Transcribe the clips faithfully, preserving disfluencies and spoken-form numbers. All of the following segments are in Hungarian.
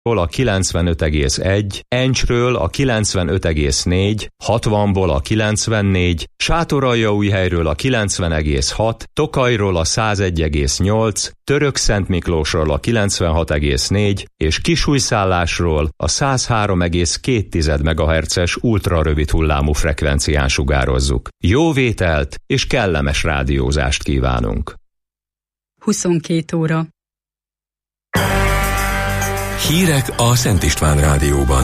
a kilencvenöt egész egy, Encsről a kilencvenöt egész négy, hatvanból a kilencvennégy, Sátoraljaújhelyről a kilencven egész hat, Tokajról a száz egy egész nyolc, Törökszentmiklósról a kilencvenhat egész négy és Kisújszállásról a száz három egész két megahertzes ultrarövid hullámú frekvencián sugározzuk. Jó vételt és kellemes rádiózást kívánunk! huszonkét óra. Hírek a Szent István Rádióban.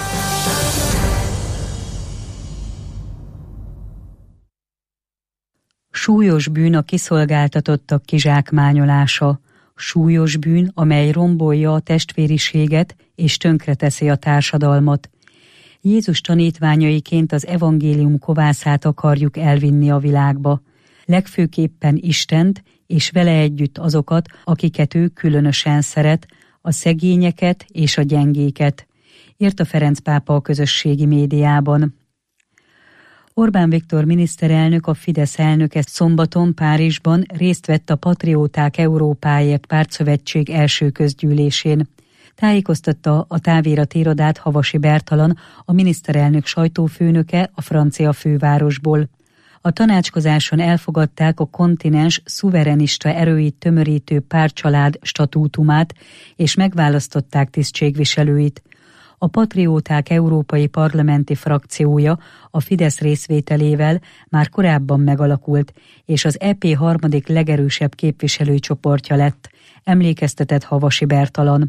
Súlyos bűn a kiszolgáltatottak kizsákmányolása. Súlyos bűn, amely rombolja a testvériséget és tönkreteszi a társadalmat. Jézus tanítványaiként az evangélium kovászát akarjuk elvinni a világba. Legfőképpen Istent és vele együtt azokat, akiket ő különösen szeret, a szegényeket és a gyengéket, írta Ferenc pápa a közösségi médiában. Orbán Viktor miniszterelnök, a Fidesz elnöke szombaton Párizsban részt vett a Patrióták Európáért Pártszövetség első közgyűlésén. Tájékoztatta a távirat irodát Havasi Bertalan, a miniszterelnök sajtófőnöke a francia fővárosból. A tanácskozáson elfogadták a kontinens szuverenista erőit tömörítő pártcsalád statútumát, és megválasztották tisztségviselőit. A Patrióták Európai Parlamenti Frakciója a Fidesz részvételével már korábban megalakult, és az é pé harmadik legerősebb képviselőcsoportja lett, emlékeztetett Havasi Bertalan.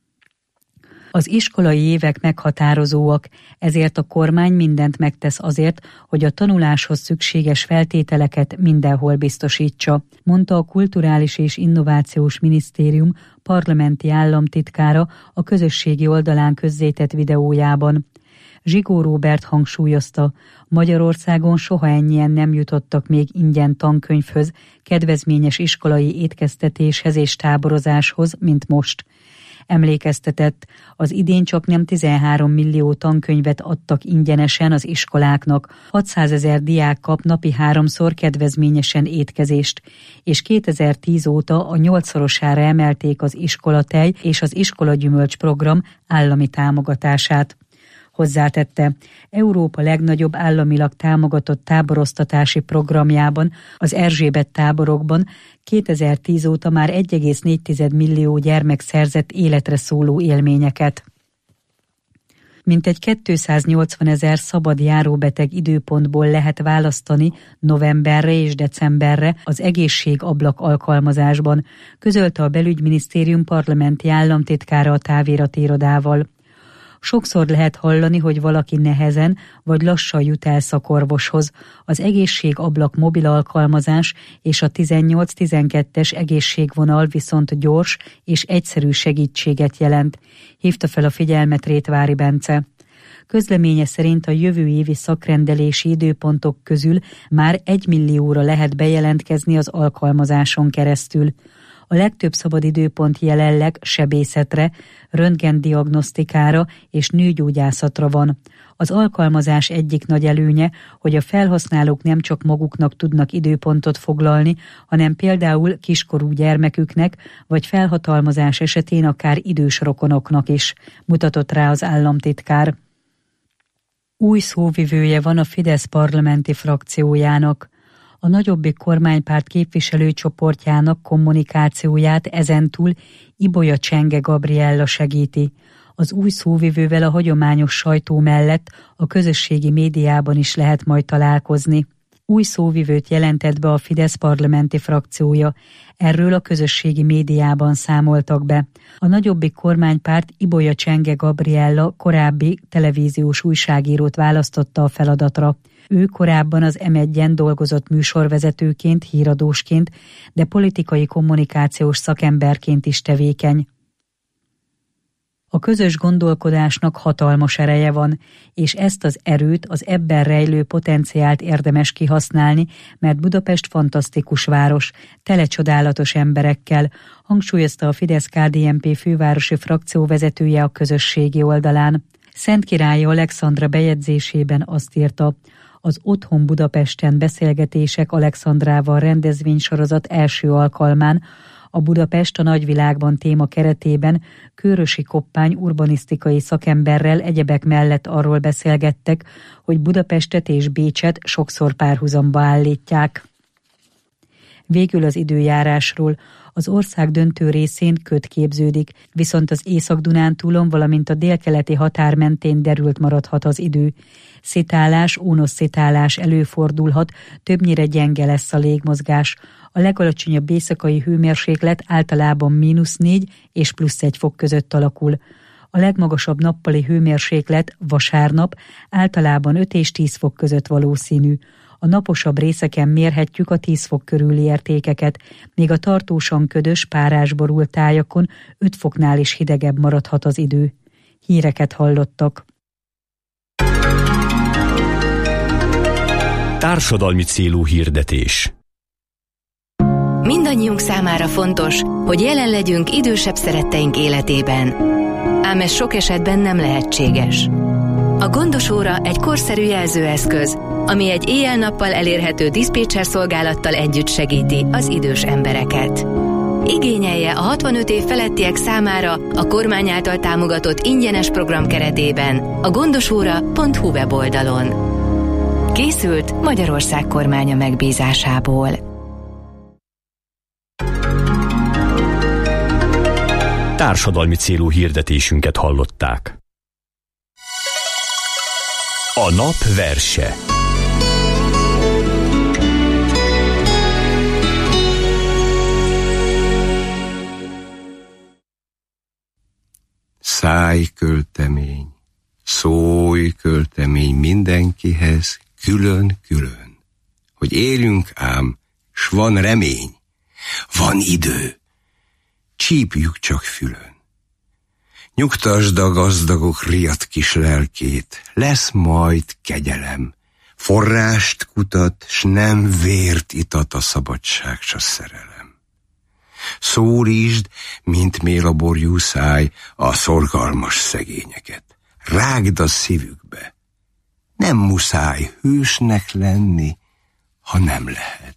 Az iskolai évek meghatározóak, ezért a kormány mindent megtesz azért, hogy a tanuláshoz szükséges feltételeket mindenhol biztosítsa, mondta a Kulturális és Innovációs Minisztérium parlamenti államtitkára a közösségi oldalán közzétett videójában. Zsigó Róbert hangsúlyozta, Magyarországon soha ennyien nem jutottak még ingyen tankönyvhöz, kedvezményes iskolai étkeztetéshez és táborozáshoz, mint most. Emlékeztetett, az idén csak nem tizenhárom millió tankönyvet adtak ingyenesen az iskoláknak, hatszázezer diák kap napi háromszor kedvezményesen étkezést, és kétezer-tíz óta a nyolcszorosára emelték az iskolatej és az iskolagyümölcs program állami támogatását. Hozzátette, Európa legnagyobb államilag támogatott táboroztatási programjában, az Erzsébet táborokban kétezer-tíz óta már egy egész négy millió gyermek szerzett életre szóló élményeket. Mintegy kétszáznyolcvanezer szabad járóbeteg időpontból lehet választani novemberre és decemberre az egészségablak alkalmazásban, közölte a Belügyminisztérium parlamenti államtitkára a távirati irodával. Sokszor lehet hallani, hogy valaki nehezen vagy lassan jut el szakorvoshoz. Az egészségablak mobil alkalmazás és a tizennyolc tizenkettes egészségvonal viszont gyors és egyszerű segítséget jelent, hívta fel a figyelmet Rétvári Bence. Közleménye szerint a jövő évi szakrendelési időpontok közül már egy millióra lehet bejelentkezni az alkalmazáson keresztül. A legtöbb szabad időpont jelenleg sebészetre, röntgendiagnosztikára és nőgyógyászatra van. Az alkalmazás egyik nagy előnye, hogy a felhasználók nem csak maguknak tudnak időpontot foglalni, hanem például kiskorú gyermeküknek, vagy felhatalmazás esetén akár idős rokonoknak is, mutatott rá az államtitkár. Új szóvivője van a Fidesz parlamenti frakciójának. A nagyobbik kormánypárt képviselőcsoportjának kommunikációját ezentúl Ibolya Csenge Gabriella segíti. Az új szóvivővel a hagyományos sajtó mellett a közösségi médiában is lehet majd találkozni. Új szóvivőt jelentett be a Fidesz parlamenti frakciója. Erről a közösségi médiában számoltak be. A nagyobbik kormánypárt Ibolya Csenge Gabriella korábbi televíziós újságírót választotta a feladatra. Ő korábban az em egyen dolgozott műsorvezetőként, híradósként, de politikai kommunikációs szakemberként is tevékeny. A közös gondolkodásnak hatalmas ereje van, és ezt az erőt, az ebben rejlő potenciált érdemes kihasználni, mert Budapest fantasztikus város, tele csodálatos emberekkel, hangsúlyozta a Fidesz-ká dé en pé fővárosi frakcióvezetője a közösségi oldalán. Szentkirályi Alexandra bejegyzésében azt írta, az Otthon Budapesten beszélgetések Alexandrával rendezvénysorozat első alkalmán A Budapest a nagyvilágban téma keretében Kőrösi Koppány urbanisztikai szakemberrel egyebek mellett arról beszélgettek, hogy Budapestet és Bécset sokszor párhuzamba állítják. Végül az időjárásról. Az ország döntő részén köd képződik, viszont az Észak-Dunántúlon, valamint a délkeleti határ mentén derült maradhat az idő. Szitálás, ónos szitálás előfordulhat, többnyire gyenge lesz a légmozgás. A legalacsonyabb éjszakai hőmérséklet általában mínusz négy és plusz egy fok között alakul. A legmagasabb nappali hőmérséklet vasárnap általában öt és tíz fok között valószínű. A naposabb részeken mérhetjük a tíz fok körüli értékeket, míg a tartósan ködös, párásborult tájakon öt foknál is hidegebb maradhat az idő. Híreket hallottak. Társadalmi célú hirdetés. Mindannyiunk számára fontos, hogy jelen legyünk idősebb szeretteink életében. Ám ez sok esetben nem lehetséges. A Gondos óra egy korszerű jelzőeszköz, ami egy éjjel-nappal elérhető diszpécser szolgálattal együtt segíti az idős embereket. Igényelje a hatvanöt év felettiek számára a kormány által támogatott ingyenes program keretében a gondosóra pont hu weboldalon. Készült Magyarország kormánya megbízásából. Társadalmi célú hirdetésünket hallották. A nap verse. Száj költemény, szólj költemény mindenkihez külön-külön, hogy élünk ám, s van remény, van idő, csípjük csak fülön. Nyugtasd a gazdagok riadt kis lelkét, lesz majd kegyelem, forrást kutat, s nem vért itat a szabadság, s a szerelem. Szólítsd, mint mélaborjú száj, a szorgalmas szegényeket. Rágd a szívükbe. Nem muszáj hősnek lenni, ha nem lehet.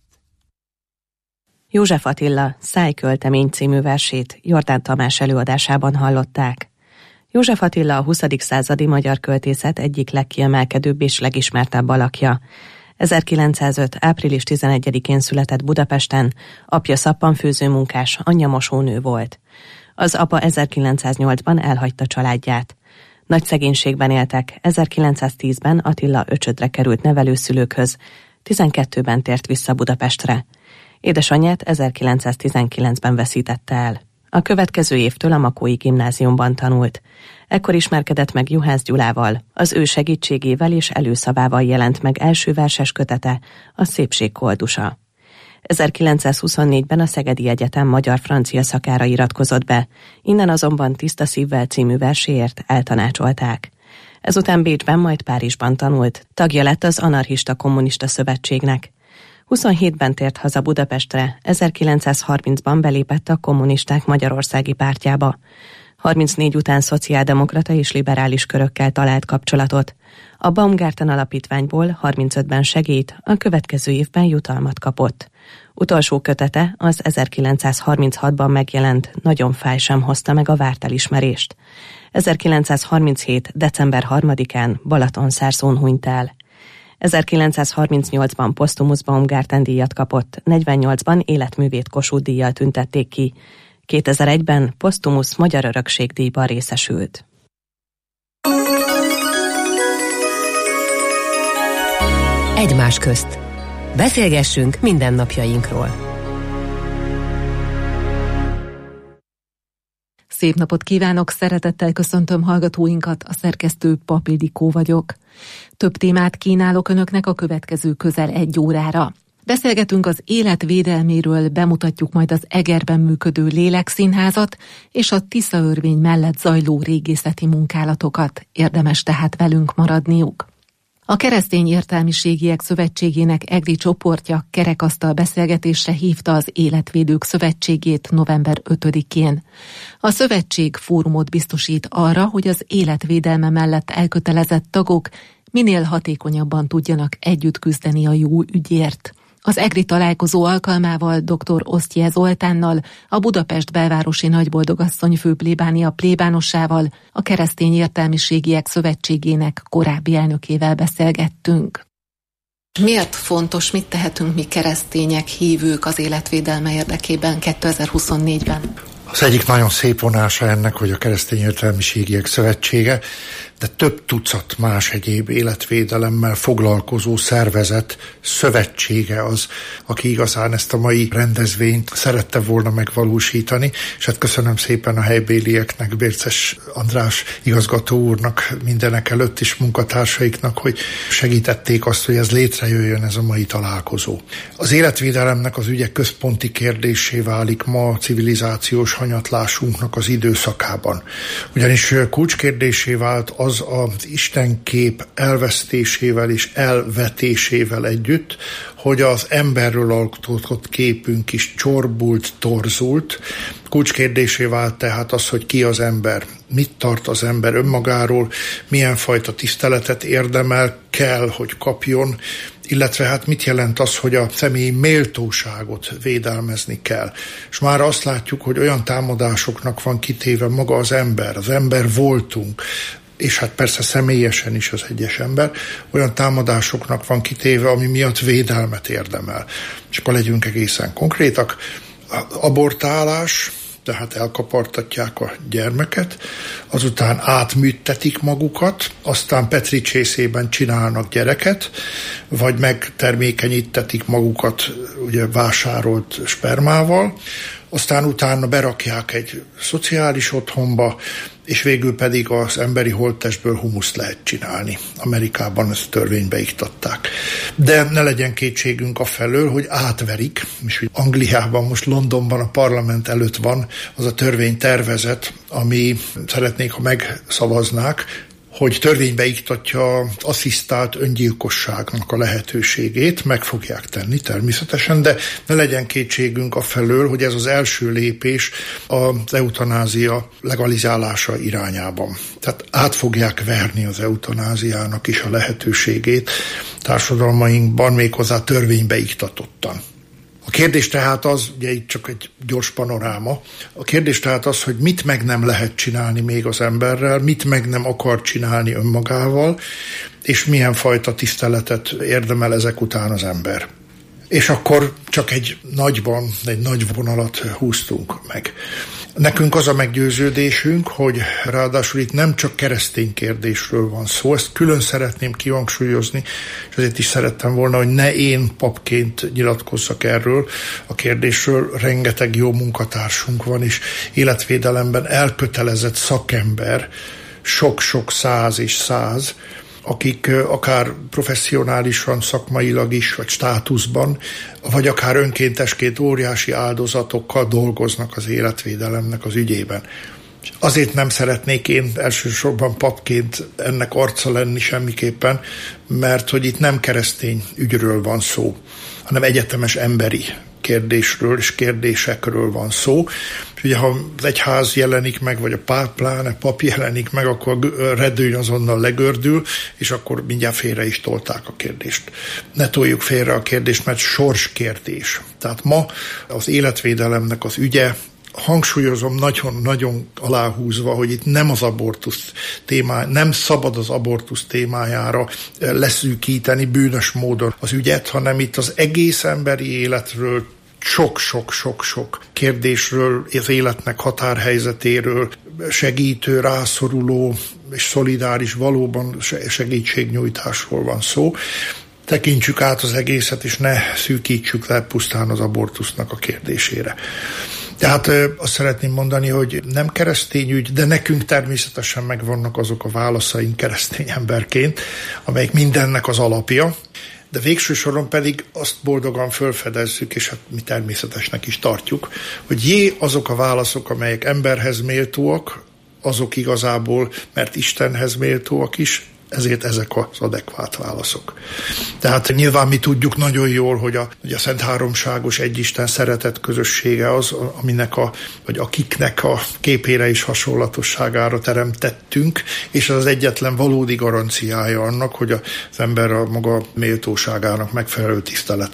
József Attila Szájköltemény című versét Jordán Tamás előadásában hallották. József Attila a huszadik századi magyar költészet egyik legkiemelkedőbb és legismertebb alakja. ezerkilencszázöt. április tizenegyedikén született Budapesten, apja szappanfőző munkás, anyja mosónő volt. Az apa ezerkilencszáznyolcban elhagyta családját. Nagy szegénységben éltek, ezerkilencszáztízben Attila öcsödre került nevelőszülőkhöz, tizenkettőben tért vissza Budapestre. Édesanyját ezerkilencszáztizenkilencben veszítette el. A következő évtől a Makói Gimnáziumban tanult. Ekkor ismerkedett meg Juhász Gyulával, az ő segítségével és előszavával jelent meg első verses kötete, a Szépség koldusa. ezerkilencszázhuszonnégyben a Szegedi Egyetem magyar-francia szakára iratkozott be, innen azonban Tiszta szívvel című verséért eltanácsolták. Ezután Bécsben, majd Párizsban tanult, tagja lett az Anarchista Kommunista Szövetségnek. huszonhétben tért haza Budapestre, ezerkilencszázharmincban belépett a Kommunisták Magyarországi Pártjába. harmincnégy után szociáldemokrata és liberális körökkel talált kapcsolatot. A Baumgarten Alapítványból harmincötben segélyt, a következő évben jutalmat kapott. Utolsó kötete, az ezerkilencszázharminchatban megjelent Nagyon fáj sem hozta meg a várt elismerést. ezerkilencszázharminchét. december harmadikán Balatonszárszón hunyt el. ezerkilencszázharmincnyolcban posztumusz Baumgarten díjat kapott, negyvennyolcban életművét Kossuth díjjal tüntették ki. kétezer-egyben posztumusz Magyar Örökség-díjban részesült. Egymás közt. Beszélgessünk mindennapjainkról. Szép napot kívánok, szeretettel köszöntöm hallgatóinkat, a szerkesztő Pap Ildikó vagyok. Több témát kínálok önöknek a következő közel egy órára. Beszélgetünk az élet védelméről, bemutatjuk majd az Egerben működő Lélekszínházat és a Tisza-örvény mellett zajló régészeti munkálatokat. Érdemes tehát velünk maradniuk. A Keresztény Értelmiségiek Szövetségének egri csoportja kerekasztal beszélgetésre hívta az Életvédők Szövetségét november ötödikén. A szövetség fórumot biztosít arra, hogy az életvédelme mellett elkötelezett tagok minél hatékonyabban tudjanak együtt küzdeni a jó ügyért. Az egri találkozó alkalmával dr. Osztye Zoltánnal, a Budapest Belvárosi Nagyboldogasszony főplébánia plébánosával, a Keresztény Értelmiségiek Szövetségének korábbi elnökével beszélgettünk. Miért fontos, mit tehetünk mi keresztények, hívők az életvédelme érdekében kétezer-huszonnégyben? Az egyik nagyon szép vonása ennek, hogy a Keresztény Értelmiségiek Szövetsége, de több tucat más egyéb életvédelemmel foglalkozó szervezet szövetsége az, aki igazán ezt a mai rendezvényt szerette volna megvalósítani, és hát köszönöm szépen a helybélieknek, Bérces András igazgató úrnak, mindenek előtt is munkatársaiknak, hogy segítették azt, hogy ez létrejöjjön, ez a mai találkozó. Az életvédelemnek az ügye központi kérdéssé válik ma a civilizációs hanyatlásunknak az időszakában. Ugyanis kulcskérdéssé vált az az istenkép elvesztésével és elvetésével együtt, hogy az emberről alkotott képünk is csorbult, torzult. Kulcskérdésé vált tehát az, hogy ki az ember, mit tart az ember önmagáról, milyen fajta tiszteletet érdemel, kell, hogy kapjon, illetve hát mit jelent az, hogy a személyi méltóságot védelmezni kell. És már azt látjuk, hogy olyan támadásoknak van kitéve maga az ember, az ember voltunk, és hát persze személyesen is az egyes ember, olyan támadásoknak van kitéve, ami miatt védelmet érdemel. És akkor legyünk egészen konkrétak. Abortálás, tehát elkapartatják a gyermeket, azután átműtetik magukat, aztán petricsészében csinálnak gyereket, vagy megtermékenyítetik magukat ugye vásárolt spermával, aztán utána berakják egy szociális otthonba, és végül pedig az emberi holttestből humuszt lehet csinálni. Amerikában ezt törvénybe iktatták. De ne legyen kétségünk afelől, hogy átverik, és Angliában, most Londonban a parlament előtt van az a törvénytervezet, ami szeretnék, ha megszavaznák, hogy törvénybe iktatja az asszisztált öngyilkosságnak a lehetőségét, meg fogják tenni természetesen, de ne legyen kétségünk afelől, hogy ez az első lépés az eutanázia legalizálása irányában. Tehát át fogják verni az eutanáziának is a lehetőségét társadalmainkban, méghozzá törvénybe iktatottan. A kérdés tehát az, ugye itt csak egy gyors panoráma, a kérdés tehát az, hogy mit meg nem lehet csinálni még az emberrel, mit meg nem akar csinálni önmagával, és milyen fajta tiszteletet érdemel ezek után az ember. És akkor csak egy nagyban, egy nagy vonalat húztunk meg. Nekünk az a meggyőződésünk, hogy ráadásul itt nem csak keresztény kérdésről van szó, ezt külön szeretném kihangsúlyozni, és azért is szerettem volna, hogy ne én papként nyilatkozzak erről a kérdésről, rengeteg jó munkatársunk van, és életvédelemben elkötelezett szakember, sok-sok száz és száz, akik akár professzionálisan, szakmailag is, vagy státuszban, vagy akár önkéntesként óriási áldozatokkal dolgoznak az életvédelemnek az ügyében. Azért nem szeretnék én elsősorban papként ennek arca lenni semmiképpen, mert hogy itt nem keresztény ügyről van szó, hanem egyetemes emberi kérdésről és kérdésekről van szó. És ugye, ha az egyház jelenik meg, vagy a páp, pláne pap jelenik meg, akkor a redőny azonnal legördül, és akkor mindjárt félre is tolták a kérdést. Ne toljuk félre a kérdést, mert sorskérdés. Tehát ma az életvédelemnek az ügye, hangsúlyozom nagyon-nagyon aláhúzva, hogy itt nem az abortusz témája, nem szabad az abortusz témájára leszűkíteni bűnös módon az ügyet, hanem itt az egész emberi életről, sok-sok-sok-sok kérdésről, az életnek határhelyzetéről, segítő, rászoruló és szolidáris valóban segítségnyújtásról van szó. Tekintsük át az egészet, és ne szűkítsük le pusztán az abortusznak a kérdésére. Tehát azt szeretném mondani, hogy nem keresztény ügy, de nekünk természetesen megvannak azok a válaszaink keresztény emberként, amelyik mindennek az alapja, de végső soron pedig azt boldogan fölfedezzük, és hát mi természetesnek is tartjuk, hogy jé, azok a válaszok, amelyek emberhez méltóak, azok igazából, mert Istenhez méltóak is, ezért ezek az adekvát válaszok. Tehát nyilván mi tudjuk nagyon jól, hogy a, hogy a Szent Háromságos Egyisten szeretet közössége az, aminek a, vagy akiknek a képére és hasonlatosságára teremtettünk, és az egyetlen valódi garanciája annak, hogy az ember a maga méltóságának megfelelő tiszteletet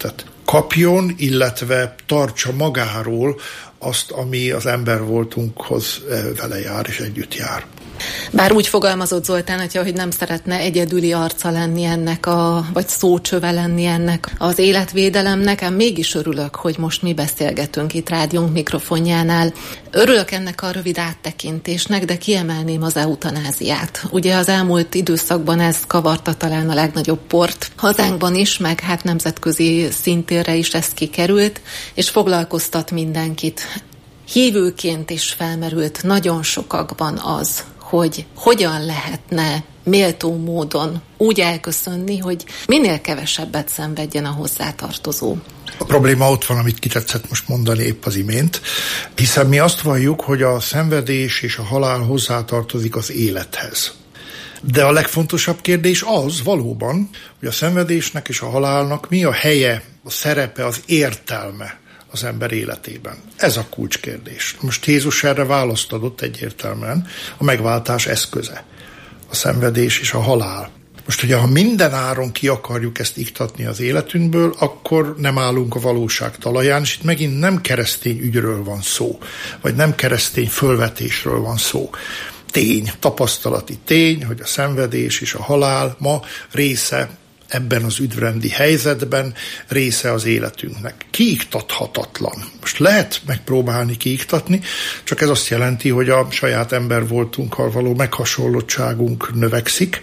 kapjon, illetve tartsa magáról azt, ami az ember voltunkhoz vele jár és együtt jár. Bár úgy fogalmazott Zoltán atya, hogy nem szeretne egyedüli arca lenni ennek, a, vagy szócsöve lenni ennek az életvédelem, nekem mégis örülök, hogy most mi beszélgetünk itt rádiónk mikrofonjánál. Örülök ennek a rövid áttekintésnek, de kiemelném az eutanáziát. Ugye az elmúlt időszakban ez kavarta talán a legnagyobb port hazánkban is, meg hát nemzetközi szintérre is ez kikerült, és foglalkoztat mindenkit. Hívőként is felmerült nagyon sokakban az, hogy hogyan lehetne méltó módon úgy elköszönni, hogy minél kevesebbet szenvedjen a hozzátartozó. A probléma ott van, amit kitetszett most mondani épp az imént, hiszen mi azt valljuk, hogy a szenvedés és a halál hozzátartozik az élethez. De a legfontosabb kérdés az valóban, hogy a szenvedésnek és a halálnak mi a helye, a szerepe, az értelme az ember életében. Ez a kulcskérdés. Most Jézus erre választ adott egyértelműen, a megváltás eszköze. A szenvedés és a halál. Most ugye, ha minden áron ki akarjuk ezt iktatni az életünkből, akkor nem állunk a valóság talaján, és itt megint nem keresztény ügyről van szó, vagy nem keresztény fölvetésről van szó. Tény, tapasztalati tény, hogy a szenvedés és a halál ma része ebben az üdvrendi helyzetben része az életünknek. Kiiktathatatlan. Most lehet megpróbálni kiiktatni, csak ez azt jelenti, hogy a saját ember voltunkkal való meghasonlottságunk növekszik,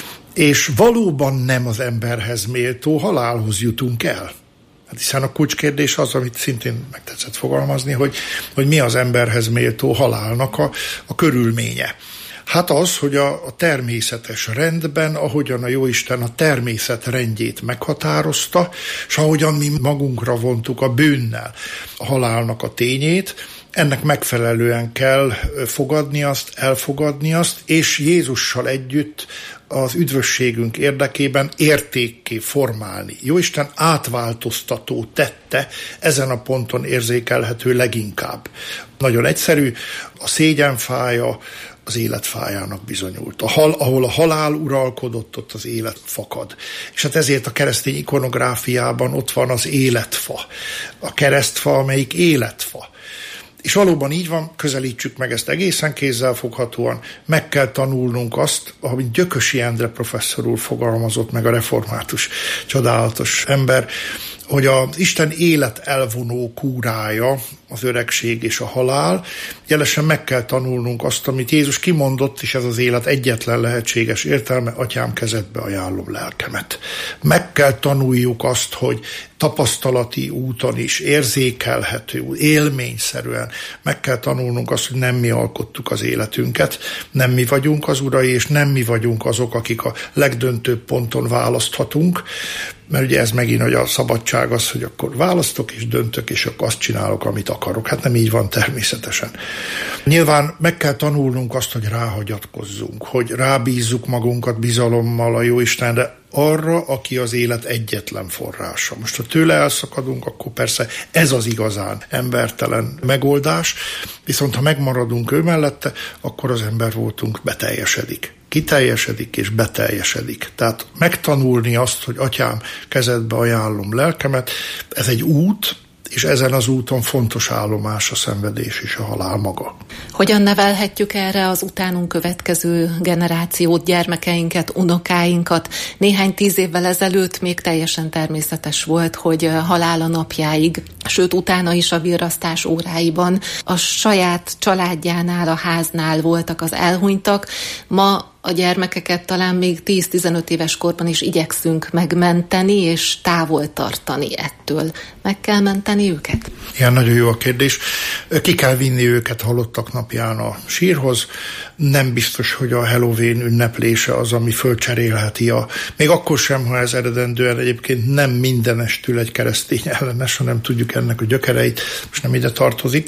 és valóban nem az emberhez méltó halálhoz jutunk el. Hát hiszen a kulcskérdés az, amit szintén megtetszett fogalmazni, hogy, hogy mi az emberhez méltó halálnak a, a körülménye. Hát az, hogy a, a természetes rendben, ahogyan a Jóisten a természet rendjét meghatározta, és ahogyan mi magunkra vontuk a bűnnel a halálnak a tényét, ennek megfelelően kell fogadni azt, elfogadni azt, és Jézussal együtt az üdvösségünk érdekében értékké formálni. Jóisten átváltoztató tette, ezen a ponton érzékelhető leginkább. Nagyon egyszerű, a szégyenfája az életfájának bizonyult. A hal, ahol a halál uralkodott, ott az élet fakad. És hát ezért a keresztény ikonográfiában ott van az életfa. A keresztfa, amelyik életfa. És valóban így van, közelítsük meg ezt egészen kézzelfoghatóan, meg kell tanulnunk azt, ahogy Gyökösi Endre professzor úr fogalmazott meg, a református csodálatos ember, hogy az Isten élet elvonó kúrája, az öregség és a halál, jelesen meg kell tanulnunk azt, amit Jézus kimondott, és ez az élet egyetlen lehetséges értelme, atyám, kezedbe ajánlom lelkemet. Meg kell tanuljuk azt, hogy tapasztalati úton is, érzékelhető, élményszerűen meg kell tanulnunk azt, hogy nem mi alkottuk az életünket, nem mi vagyunk az urai, és nem mi vagyunk azok, akik a legdöntőbb ponton választhatunk, mert ugye ez megint, hogy a szabadság az, hogy akkor választok és döntök, és akkor azt csinálok, amit akarok. Hát nem így van természetesen. Nyilván meg kell tanulnunk azt, hogy ráhagyatkozzunk, hogy rábízzuk magunkat bizalommal a Jóistenre, arra, aki az élet egyetlen forrása. Most, ha tőle elszakadunk, akkor persze ez az igazán embertelen megoldás, viszont ha megmaradunk ő mellette, akkor az ember voltunk beteljesedik. Kiteljesedik és beteljesedik. Tehát megtanulni azt, hogy atyám, kezedbe ajánlom lelkemet, ez egy út, és ezen az úton fontos állomás a szenvedés és a halál maga. Hogyan nevelhetjük erre az utánunk következő generációt, gyermekeinket, unokáinkat? Néhány tíz évvel ezelőtt még teljesen természetes volt, hogy halála napjáig, sőt utána is a virrasztás óráiban a saját családjánál, a háznál voltak az elhunytak. Ma a gyermekeket talán még tíz-tizenöt éves korban is igyekszünk megmenteni és távol tartani ettől. Meg kell menteni őket? Igen, nagyon jó a kérdés. Ki kell vinni őket halottak napján a sírhoz. Nem biztos, hogy a Halloween ünneplése az, ami fölcserélheti a... Még akkor sem, ha ez eredendően egyébként nem mindenestül egy keresztény ellenes, hanem tudjuk ennek a gyökereit, most nem ide tartozik.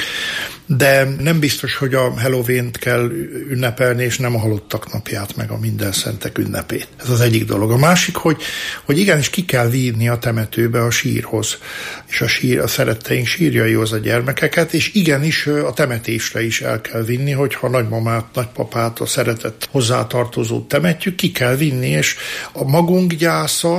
De nem biztos, hogy a Halloween-t kell ünnepelni, és nem a halottak napját, meg a minden szentek ünnepét. Ez az egyik dolog. A másik, hogy, hogy igenis ki kell vinni a temetőbe, a sírhoz, és a, sír, a szeretteink sírjaihoz a gyermekeket, és igenis a temetésre is el kell vinni, hogyha nagymamát, nagypapát, a szeretett hozzátartozót temetjük, ki kell vinni, és a magunk gyásza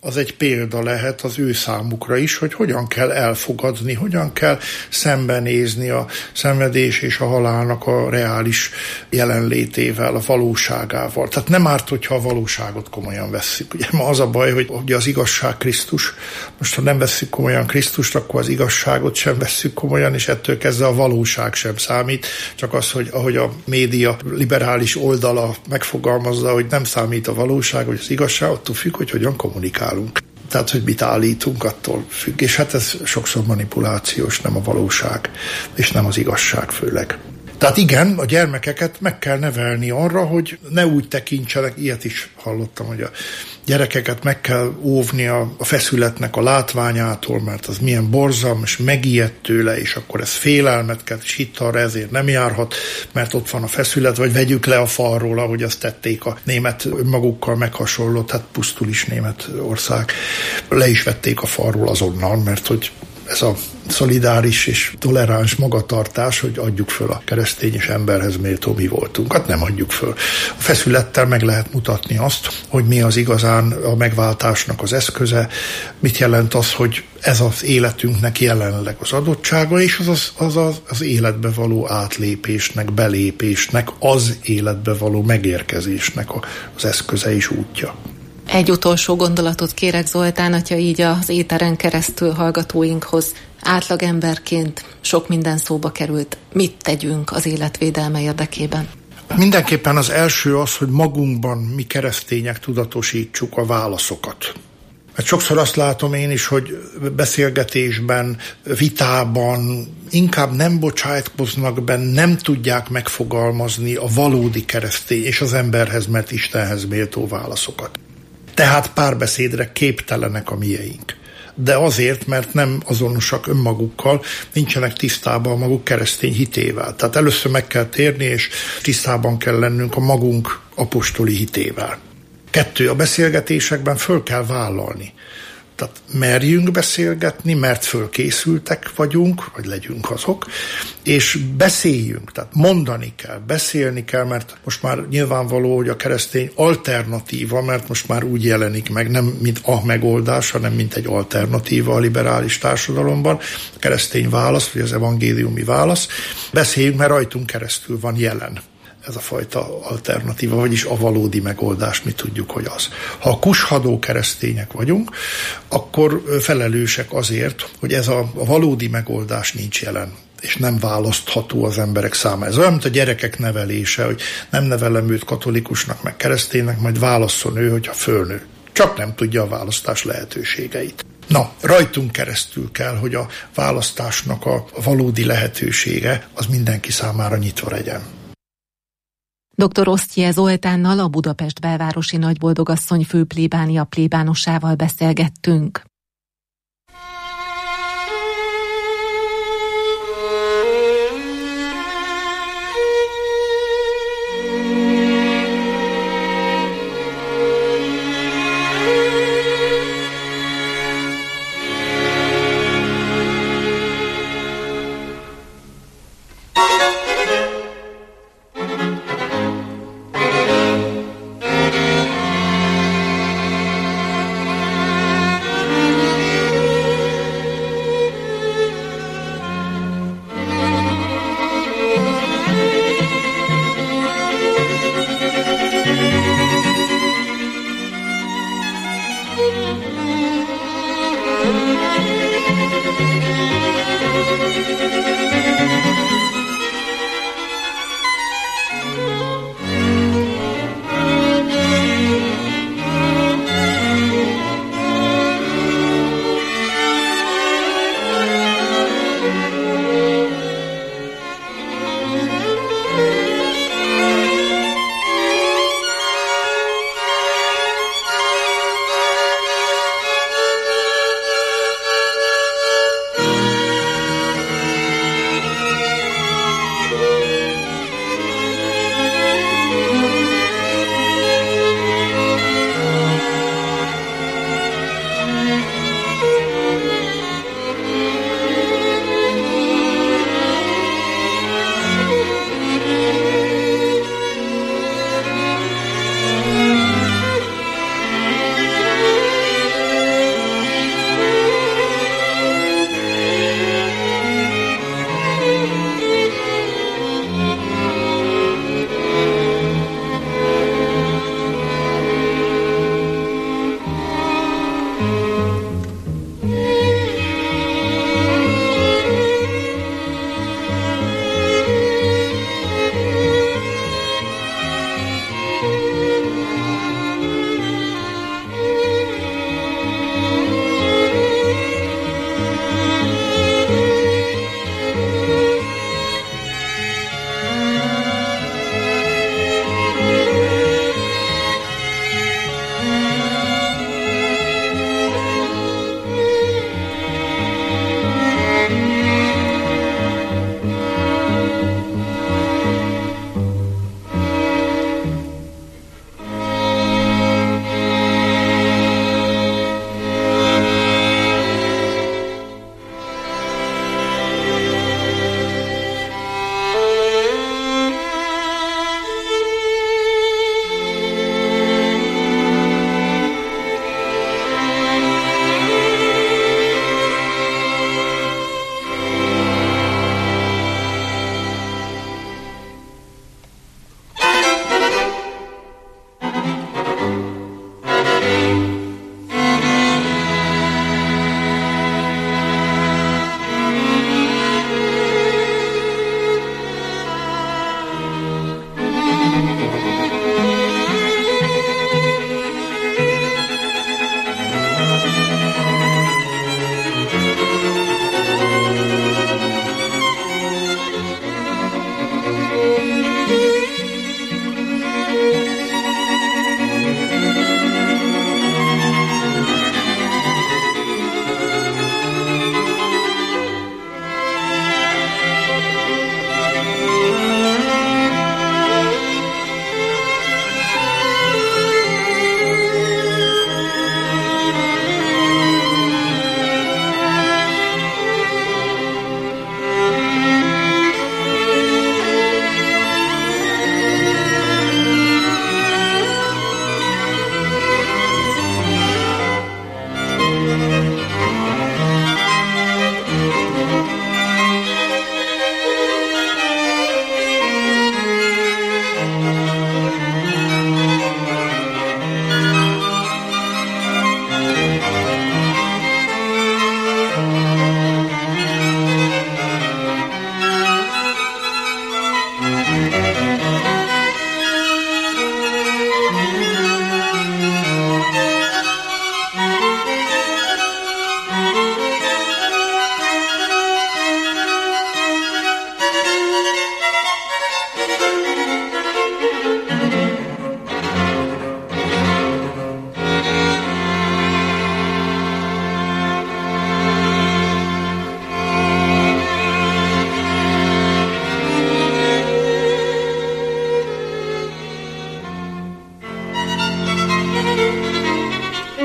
az egy példa lehet az ő számukra is, hogy hogyan kell elfogadni, hogyan kell szembenézni a szenvedés és a halálnak a reális jelenlétével, a valóságával. Tehát nem árt, hogyha a valóságot komolyan vesszük. Ugye ma az a baj, hogy ugye az igazság Krisztus, most ha nem vesszük komolyan Krisztust, akkor az igazságot sem vesszük komolyan, és ettől kezdve a valóság sem számít, csak az, hogy ahogy a média liberális oldala megfogalmazza, hogy nem számít a valóság, vagy az igazság, attól függ, hogy hogyan kommunikálunk. Tehát, hogy mit állítunk, attól függ. És hát ez sokszor manipulációs, nem a valóság, és nem az igazság főleg. Tehát igen, a gyermekeket meg kell nevelni arra, hogy ne úgy tekintsenek, ilyet is hallottam, hogy a gyerekeket meg kell óvni a, a feszületnek a látványától, mert az milyen borzalmas, megijed tőle, és akkor ez félelmet kell, és itt arra ezért nem járhat, mert ott van a feszület, vagy vegyük le a falról, ahogy azt tették a német önmagukkal meghasonlott, hát pusztul is Németország. Le is vették a falról azonnal, mert hogy ez a szolidáris és toleráns magatartás, hogy adjuk föl a keresztény és emberhez méltó mi voltunk. Hát nem adjuk föl. A feszülettel meg lehet mutatni azt, hogy mi az igazán a megváltásnak az eszköze, mit jelent az, hogy ez az életünknek jelenleg az adottsága, és az az, az, az, az életbe való átlépésnek, belépésnek, az életbe való megérkezésnek az eszköze és útja. Egy utolsó gondolatot kérek, Zoltán, atya, így az éteren keresztül hallgatóinkhoz. Átlagemberként sok minden szóba került. Mit tegyünk az életvédelme érdekében? Mindenképpen az első az, hogy magunkban mi keresztények tudatosítsuk a válaszokat. Mert sokszor azt látom én is, hogy beszélgetésben, vitában inkább nem bocsájtkoznak be, nem tudják megfogalmazni a valódi keresztény és az emberhez, mert Istenhez méltó válaszokat. Tehát párbeszédre képtelenek a mieink. De azért, mert nem azonosak önmagukkal, nincsenek tisztában a maguk keresztény hitével. Tehát először meg kell térni, és tisztában kell lennünk a magunk apostoli hitével. Kettő, a beszélgetésekben föl kell vállalni. Tehát merjünk beszélgetni, mert fölkészültek vagyunk, vagy legyünk azok, és beszéljünk, tehát mondani kell, beszélni kell, mert most már nyilvánvaló, hogy a keresztény alternatíva, mert most már úgy jelenik meg, nem mint a megoldás, hanem mint egy alternatíva a liberális társadalomban, a keresztény válasz, vagy az evangéliumi válasz. Beszéljünk, mert rajtunk keresztül van jelen ez a fajta alternatíva, vagyis a valódi megoldás, mi tudjuk, hogy az. Ha kushadó keresztények vagyunk, akkor felelősek azért, hogy ez a, a valódi megoldás nincs jelen, és nem választható az emberek számára. Ez olyan, mint a gyerekek nevelése, hogy nem nevelem őt katolikusnak, meg kereszténynek, majd válasszon ő, hogyha fölnő. Csak nem tudja a választás lehetőségeit. Na, rajtunk keresztül kell, hogy a választásnak a valódi lehetősége az mindenki számára nyitva legyen. doktor Osztye Zoltánnal, a Budapest belvárosi nagyboldogasszony főplébánia plébánosával beszélgettünk.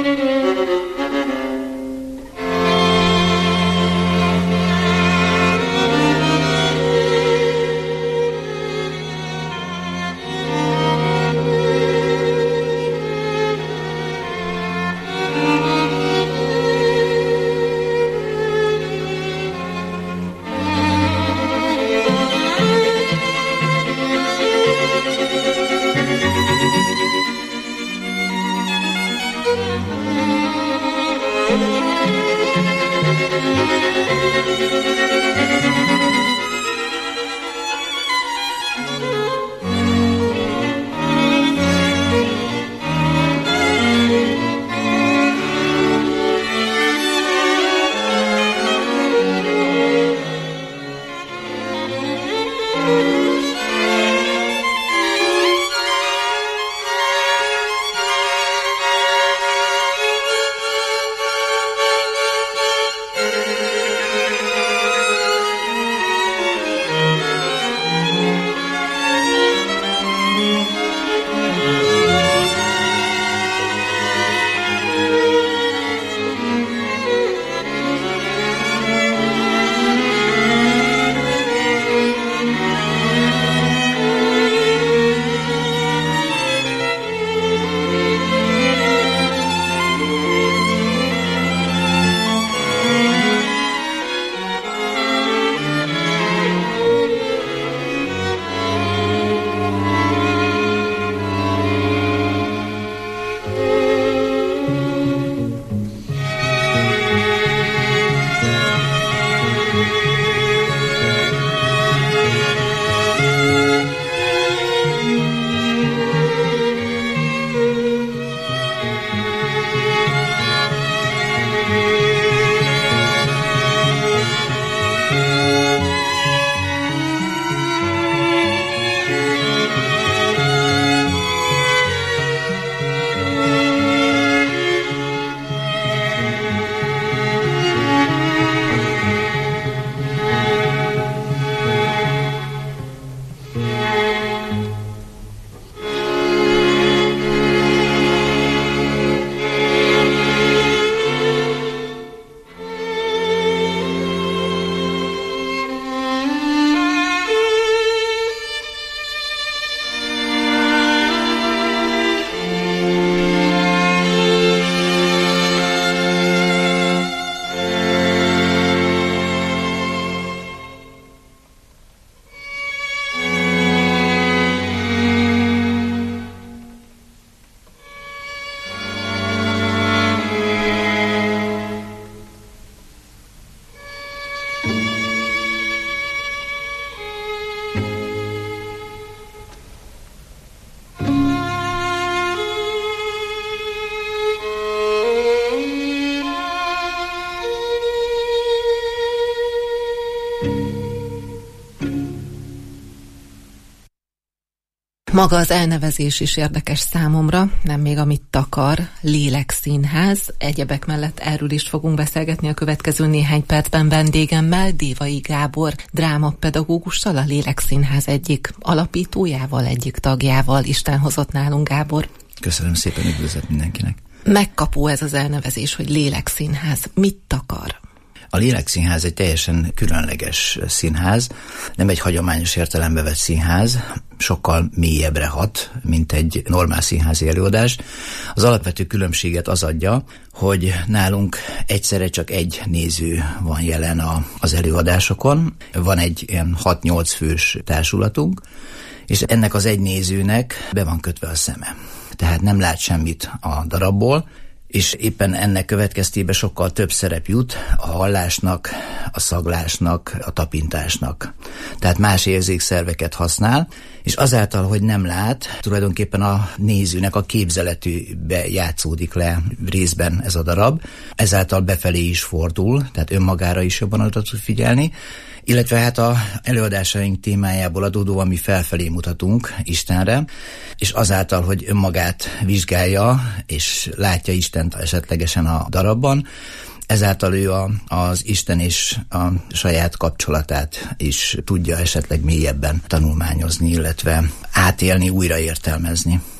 Maga az elnevezés is érdekes számomra, nem még amit takar, Lélekszínház. Egyebek mellett erről is fogunk beszélgetni a következő néhány percben vendégemmel, Dévai Gábor drámapedagógussal, a Lélekszínház egyik alapítójával, egyik tagjával. Isten hozott nálunk, Gábor. Köszönöm szépen, üdvözlet mindenkinek. Megkapó ez az elnevezés, hogy Lélekszínház. Mit takar? A Lélekszínház egy teljesen különleges színház, nem egy hagyományos értelembe vett színház, sokkal mélyebbre hat, mint egy normál színházi előadás. Az alapvető különbséget az adja, hogy nálunk egyszerre csak egy néző van jelen a, az előadásokon, van egy ilyen hat-nyolc fős társulatunk, és ennek az egy nézőnek be van kötve a szeme. Tehát nem lát semmit a darabból, és éppen ennek következtében sokkal több szerep jut a hallásnak, a szaglásnak, a tapintásnak. Tehát más érzékszerveket használ, és azáltal, hogy nem lát, tulajdonképpen a nézőnek a képzeletűbe játszódik le részben ez a darab, ezáltal befelé is fordul, tehát önmagára is jobban oda tud figyelni, illetve hát a előadásaink témájából adódóan mi felfelé mutatunk Istenre, és azáltal, hogy önmagát vizsgálja, és látja Istent esetlegesen a darabban, ezáltal ő a, az Isten és a saját kapcsolatát is tudja esetleg mélyebben tanulmányozni, illetve átélni, újraértelmezni.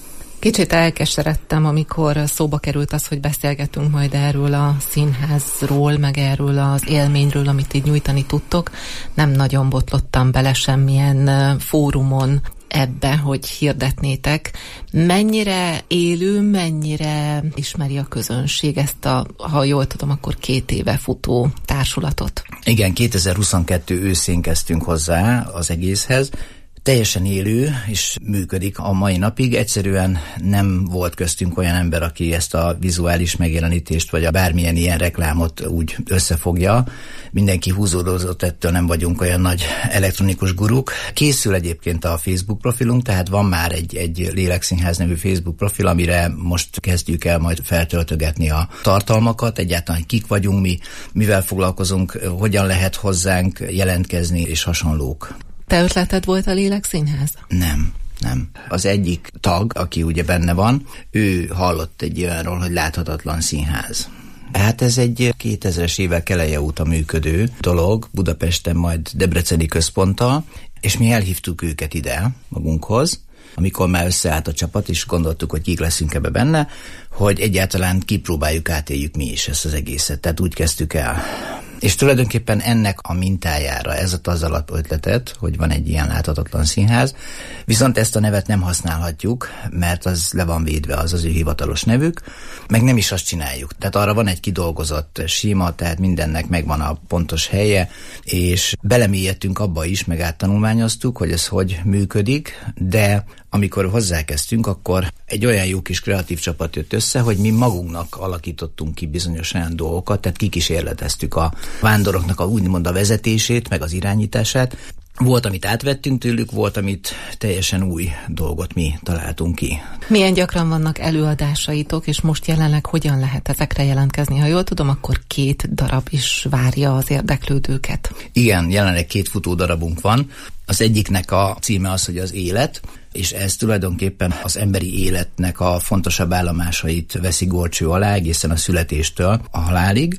Kicsit elkeseredtem, amikor szóba került az, hogy beszélgetünk majd erről a színházról, meg erről az élményről, amit így nyújtani tudtok. Nem nagyon botlottam bele semmilyen fórumon ebbe, hogy hirdetnétek. Mennyire élő, mennyire ismeri a közönség ezt a, ha jól tudom, akkor két éve futó társulatot? Igen, kétezer-huszonkettő őszén kezdtünk hozzá az egészhez. Teljesen élő, és működik a mai napig. Egyszerűen nem volt köztünk olyan ember, aki ezt a vizuális megjelenítést, vagy a bármilyen ilyen reklámot úgy összefogja. Mindenki húzódózott ettől, nem vagyunk olyan nagy elektronikus guruk. Készül egyébként a Facebook profilunk, tehát van már egy, egy Lélekszínház nevű Facebook profil, amire most kezdjük el majd feltöltögetni a tartalmakat, egyáltalán kik vagyunk mi, mivel foglalkozunk, hogyan lehet hozzánk jelentkezni, és hasonlók. Te ötleted volt a Lélekszínház? Nem, nem. Az egyik tag, aki ugye benne van, ő hallott egy olyanról, hogy láthatatlan színház. Hát ez egy kétezres évek eleje óta működő dolog, Budapesten, majd debreceni központtal, és mi elhívtuk őket ide magunkhoz, amikor már összeállt a csapat, és gondoltuk, hogy kik leszünk ebbe benne, hogy egyáltalán kipróbáljuk, átéljük mi is ezt az egészet. Tehát úgy kezdtük el. És tulajdonképpen ennek a mintájára ez az alapötletet, hogy van egy ilyen láthatatlan színház, viszont ezt a nevet nem használhatjuk, mert az le van védve, az az ő hivatalos nevük, meg nem is azt csináljuk. Tehát arra van egy kidolgozott síma, tehát mindennek megvan a pontos helye, és belemélyedtünk abba is, meg áttanulmányoztuk, hogy ez hogy működik, de amikor hozzákezdtünk, akkor egy olyan jó kis kreatív csapat jött össze, hogy mi magunknak alakítottunk ki bizonyos olyan dolgokat, tehát kikísérleteztük a vándoroknak a úgymond a vezetését, meg az irányítását. Volt, amit átvettünk tőlük, volt, amit teljesen új dolgot mi találtunk ki. Milyen gyakran vannak előadásaitok, és most jelenleg hogyan lehet ezekre jelentkezni? Ha jól tudom, akkor két darab is várja az érdeklődőket. Igen, jelenleg két futó darabunk van. Az egyiknek a címe az, hogy az élet, és ez tulajdonképpen az emberi életnek a fontosabb állomásait veszi górcső alá, egészen a születéstől a halálig,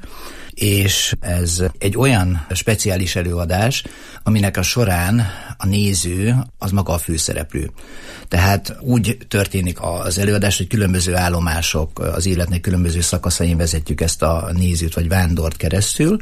és ez egy olyan speciális előadás, aminek a során a néző az maga a főszereplő. Tehát úgy történik az előadás, hogy különböző állomások, az életnek különböző szakaszain vezetjük ezt a nézőt vagy vándort keresztül,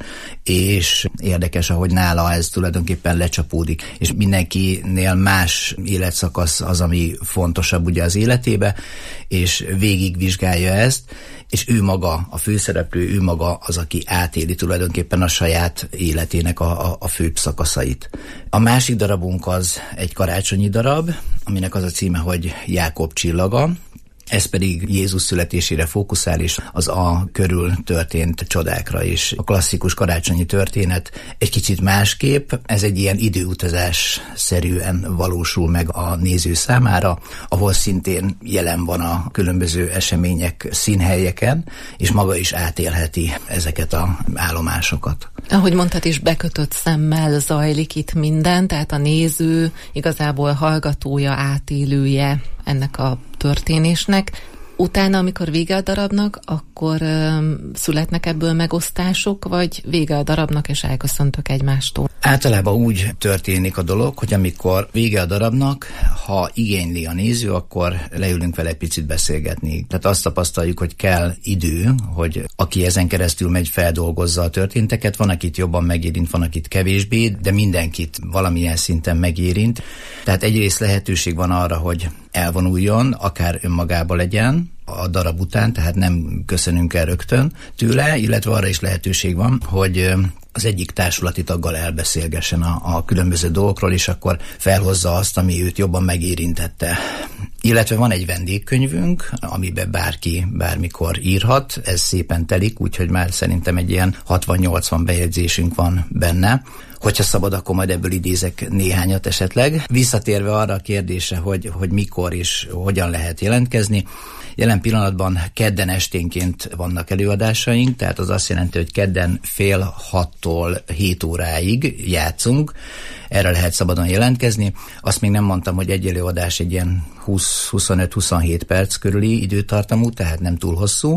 és érdekes, ahogy nála ez tulajdonképpen lecsapódik, és mindenkinél más életszakasz az, ami fontosabb ugye az életébe, és végigvizsgálja ezt, és ő maga, a főszereplő, ő maga az, aki átéli tulajdonképpen a saját életének a, a, a főbb szakaszait. A másik darabunk az egy karácsonyi darab, aminek az a címe, hogy Jákob csillaga. Ez pedig Jézus születésére fókuszál, és az A körül történt csodákra is. A klasszikus karácsonyi történet egy kicsit másképp, ez egy ilyen időutazás-szerűen valósul meg a néző számára, ahol szintén jelen van a különböző események színhelyeken, és maga is átélheti ezeket az állomásokat. Ahogy mondtad is, bekötött szemmel zajlik itt minden, tehát a néző igazából hallgatója, átélője ennek a történésnek. Utána, amikor vége a darabnak, akkor ö, születnek ebből megosztások, vagy vége a darabnak, és elköszöntök egymástól? Általában úgy történik a dolog, hogy amikor vége a darabnak, ha igényli a néző, akkor leülünk vele egy picit beszélgetni. Tehát azt tapasztaljuk, hogy kell idő, hogy aki ezen keresztül megy, feldolgozza a történteket. Van, akit jobban megérint, van, akit kevésbé, de mindenkit valamilyen szinten megérint. Tehát egyrészt lehetőség van arra, hogy elvonuljon, akár önmagába legyen a darab után, tehát nem köszönünk el rögtön tőle, illetve arra is lehetőség van, hogy az egyik társulati taggal elbeszélgessen a, a különböző dolgokról, és akkor felhozza azt, ami őt jobban megérintette. Illetve van egy vendégkönyvünk, amiben bárki bármikor írhat, ez szépen telik, úgyhogy már szerintem egy ilyen hatvan-nyolcvan bejegyzésünk van benne. Hogyha szabad, akkor majd ebből idézek néhányat esetleg. Visszatérve arra a kérdésre, hogy, hogy mikor és hogyan lehet jelentkezni, jelen pillanatban kedden esténként vannak előadásaink, tehát az azt jelenti, hogy kedden fél hattól hét óráig játszunk, erre lehet szabadon jelentkezni. Azt még nem mondtam, hogy egy előadás egy ilyen húsz-huszonöt-huszonhét perc körüli időtartamú, tehát nem túl hosszú,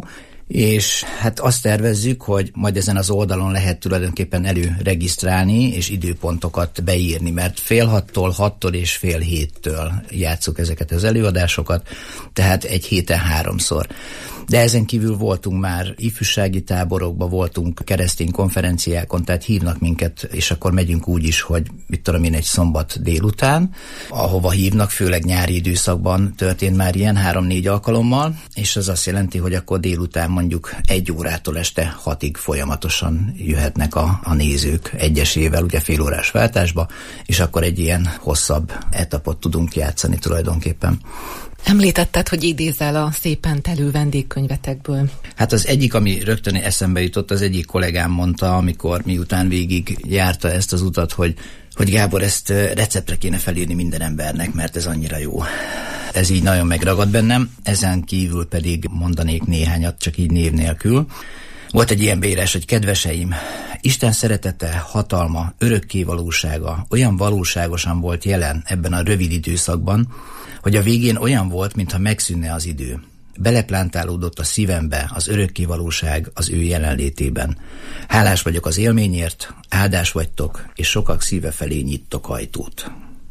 És hát azt tervezzük, hogy majd ezen az oldalon lehet tulajdonképpen előregisztrálni és időpontokat beírni, mert fél hattól, hattól és fél héttől játsszuk ezeket az előadásokat, tehát egy héten háromszor. De ezen kívül voltunk már ifjúsági táborokban, voltunk keresztény konferenciákon, tehát hívnak minket, és akkor megyünk úgy is, hogy mit tudom én, egy szombat délután, ahova hívnak, főleg nyári időszakban történt már ilyen három-négy alkalommal, és az azt jelenti, hogy akkor délután mondjuk egy órától este hatig folyamatosan jöhetnek a, a nézők egyesével, ugye fél órás váltásba, és akkor egy ilyen hosszabb etapot tudunk játszani tulajdonképpen. Említetted, hogy idézel a szépen telő vendégkönyvetekből. Hát az egyik, ami rögtön eszembe jutott, az egyik kollégám mondta, amikor miután végig járta ezt az utat, hogy, hogy Gábor, ezt receptre kéne felírni minden embernek, mert ez annyira jó. Ez így nagyon megragad bennem, ezen kívül pedig mondanék néhányat, csak így név nélkül. Volt egy ilyen beírás, hogy kedveseim, Isten szeretete, hatalma, örökké valósága olyan valóságosan volt jelen ebben a rövid időszakban, hogy a végén olyan volt, mintha megszűnne az idő. Beleplántálódott a szívembe az örökké valóság az ő jelenlétében. Hálás vagyok az élményért, áldás vagytok, és sokak szíve felé nyittok ajtót.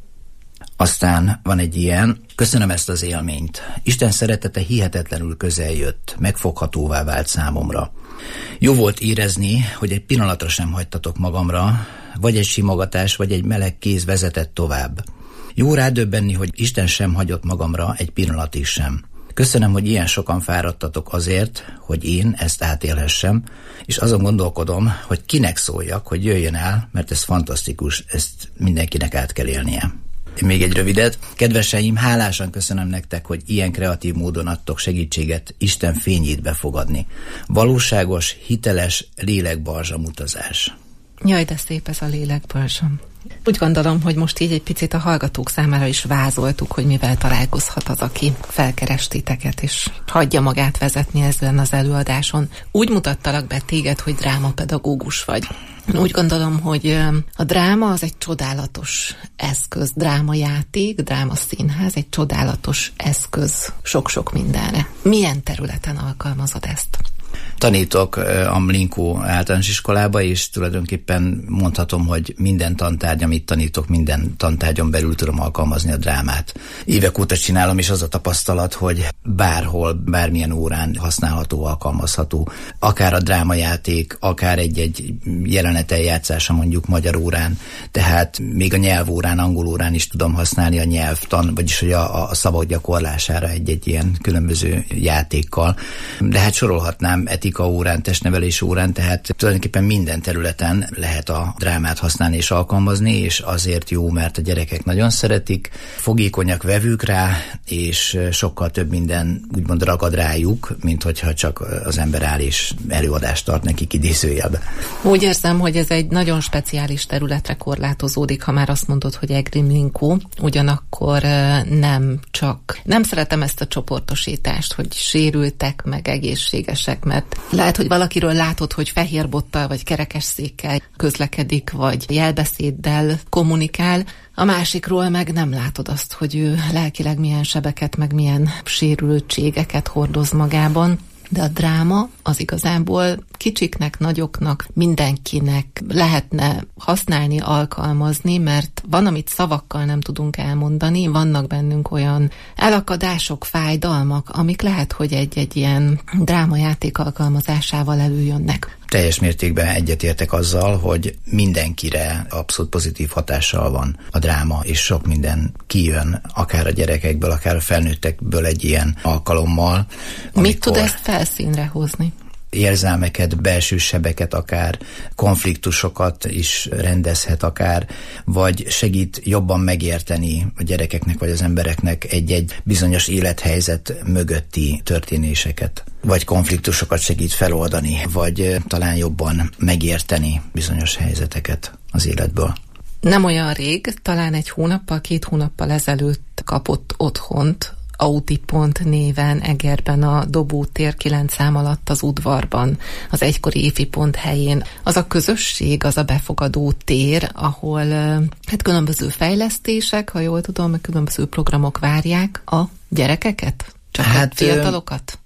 Aztán van egy ilyen, köszönöm ezt az élményt. Isten szeretete hihetetlenül közel jött, megfoghatóvá vált számomra. Jó volt érezni, hogy egy pillanatra sem hagytatok magamra, vagy egy simogatás, vagy egy meleg kéz vezetett tovább. Jó rádöbbenni, hogy Isten sem hagyott magamra egy pillanatig sem. Köszönöm, hogy ilyen sokan fáradtatok azért, hogy én ezt átélhessem, és azon gondolkodom, hogy kinek szóljak, hogy jöjjön el, mert ez fantasztikus, ezt mindenkinek át kell élnie. Még egy rövidet. Kedveseim, hálásan köszönöm nektek, hogy ilyen kreatív módon adtok segítséget Isten fényét befogadni. Valóságos, hiteles lélekbalzsam utazás. Jaj, de szép ez a lélekbalzsam. Úgy gondolom, hogy most így egy picit a hallgatók számára is vázoltuk, hogy mivel találkozhat az, aki felkeres titeket, és hagyja magát vezetni ezen az előadáson. Úgy mutattalak be téged, hogy drámapedagógus vagy. Úgy gondolom, hogy a dráma az egy csodálatos eszköz, drámajáték, drámaszínház, egy csodálatos eszköz sok-sok mindenre. Milyen területen alkalmazod ezt? Tanítok a Mlinkó általános iskolába, és tulajdonképpen mondhatom, hogy minden tantárgy, amit tanítok, minden tantárgyon belül tudom alkalmazni a drámát. Évek óta csinálom, és az a tapasztalat, hogy bárhol, bármilyen órán használható, alkalmazható. Akár a drámajáték, akár egy-egy jelenet eljátszása mondjuk magyar órán, tehát még a nyelvórán, angol órán is tudom használni a nyelvtan, vagyis hogy a, a szavak gyakorlására egy-egy ilyen különböző játékkal. De hát sorolhatnám etika órán, testnevelés órán, tehát tulajdonképpen minden területen lehet a drámát használni és alkalmazni, és azért jó, mert a gyerekek nagyon szeretik, fogékonyak, vevők rá, és sokkal több minden úgymond ragad rájuk, mint hogyha csak az ember áll és előadást tart nekik idézőjelbe. Úgy érzem, hogy ez egy nagyon speciális területre korlátozódik, ha már azt mondod, hogy Egri Mlinkó, ugyanakkor nem csak, nem szeretem ezt a csoportosítást, hogy sérültek, meg egészségesek, mert lehet, hogy valakiről látod, hogy fehér bottal vagy kerekesszékkel közlekedik, vagy jelbeszéddel kommunikál, a másikról meg nem látod azt, hogy ő lelkileg milyen sebeket, meg milyen sérültségeket hordoz magában. De a dráma az igazából kicsiknek, nagyoknak, mindenkinek lehetne használni, alkalmazni, mert van, amit szavakkal nem tudunk elmondani, vannak bennünk olyan elakadások, fájdalmak, amik lehet, hogy egy-egy ilyen drámajáték alkalmazásával előjönnek. Teljes mértékben egyetértek azzal, hogy mindenkire abszolút pozitív hatással van a dráma, és sok minden kijön, akár a gyerekekből, akár a felnőttekből egy ilyen alkalommal. Mit tud ezt felszínre hozni? Érzelmeket, belső sebeket, akár konfliktusokat is rendezhet akár, vagy segít jobban megérteni a gyerekeknek vagy az embereknek egy-egy bizonyos élethelyzet mögötti történéseket, vagy konfliktusokat segít feloldani, vagy talán jobban megérteni bizonyos helyzeteket az életből. Nem olyan rég, talán egy hónappal, két hónappal ezelőtt kapott otthont Audi pont néven Egerben a Dobótér kilenc szám alatt az udvarban, az egykori Éfi pont helyén. Az a közösség, az a befogadó tér, ahol hát különböző fejlesztések, ha jól tudom, különböző programok várják a gyerekeket, csak hát, a fiatalokat.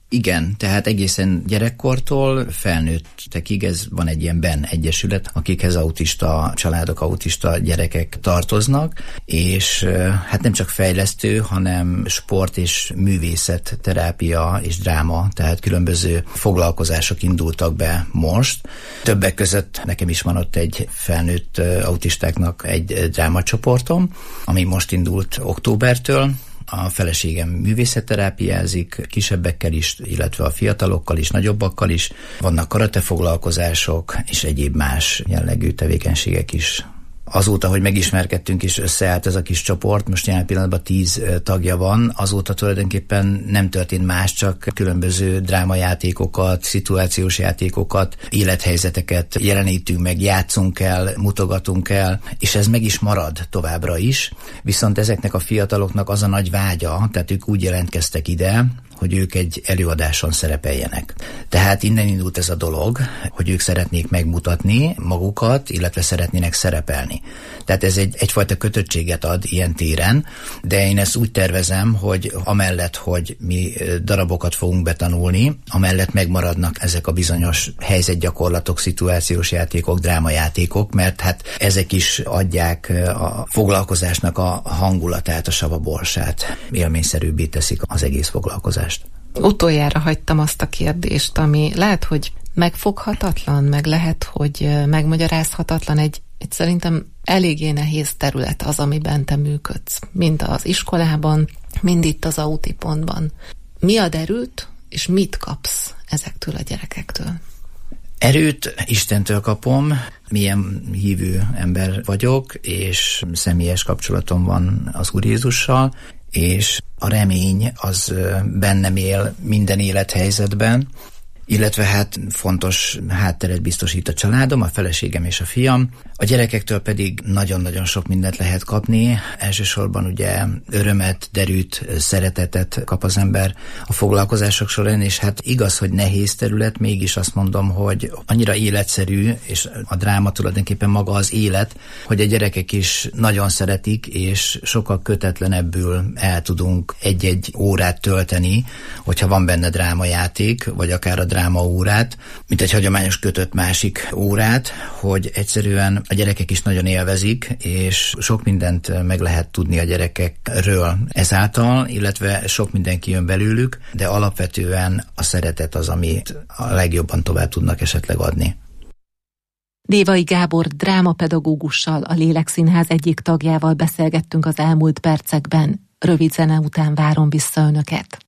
Igen, tehát egészen gyerekkortól felnőttekig ez van egy ilyen Ben egyesület, akikhez autista családok, autista gyerekek tartoznak, és hát nem csak fejlesztő, hanem sport és művészet, terápia és dráma, tehát különböző foglalkozások indultak be most. Többek között nekem is van ott egy felnőtt autistáknak egy drámacsoportom, ami most indult októbertől. A feleségem művészetterápiázik, kisebbekkel is, illetve a fiatalokkal is, nagyobbakkal is. Vannak karate foglalkozások és egyéb más jellegű tevékenységek is. Azóta, hogy megismerkedtünk és összeállt ez a kis csoport, most jelen pillanatban tíz tagja van, azóta tulajdonképpen nem történt más, csak különböző drámajátékokat, szituációs játékokat, élethelyzeteket jelenítünk meg, játszunk el, mutogatunk el, és ez meg is marad továbbra is. Viszont ezeknek a fiataloknak az a nagy vágya, tehát ők úgy jelentkeztek ide, hogy ők egy előadáson szerepeljenek. Tehát innen indult ez a dolog, hogy ők szeretnék megmutatni magukat, illetve szeretnének szerepelni. Tehát ez egy, egyfajta kötöttséget ad ilyen téren, de én ezt úgy tervezem, hogy amellett, hogy mi darabokat fogunk betanulni, amellett megmaradnak ezek a bizonyos helyzetgyakorlatok, szituációs játékok, drámajátékok, mert hát ezek is adják a foglalkozásnak a hangulatát, a savaborsát. Élményszerűbbé teszik az egész foglalkozást. Utoljára hagytam azt a kérdést, ami lehet, hogy megfoghatatlan, meg lehet, hogy megmagyarázhatatlan, egy, egy szerintem eléggé nehéz terület az, amiben te működsz. Mind az iskolában, mind itt az Autipontban. Mi ad erőt, és mit kapsz ezektől a gyerekektől? Erőt Istentől kapom, milyen hívő ember vagyok, és személyes kapcsolatom van az Úr Jézussal, és a remény az bennem él minden élethelyzetben, illetve hát fontos hátteret biztosít a családom, a feleségem és a fiam. A gyerekektől pedig nagyon-nagyon sok mindent lehet kapni. Elsősorban ugye örömet, derűt, szeretetet kap az ember a foglalkozások során, és hát igaz, hogy nehéz terület, mégis azt mondom, hogy annyira életszerű, és a dráma tulajdonképpen maga az élet, hogy a gyerekek is nagyon szeretik, és sokkal kötetlenebbül el tudunk egy-egy órát tölteni, hogyha van benne drámajáték, vagy akár a drámaórát, mint egy hagyományos kötött másik órát, hogy egyszerűen a gyerekek is nagyon élvezik, és sok mindent meg lehet tudni a gyerekekről ezáltal, illetve sok minden kijön belőlük, de alapvetően a szeretet az, amit a legjobban tovább tudnak esetleg adni. Dévai Gábor drámapedagógussal, a Lélekszínház egyik tagjával beszélgettünk az elmúlt percekben. Rövid zene után várom vissza önöket.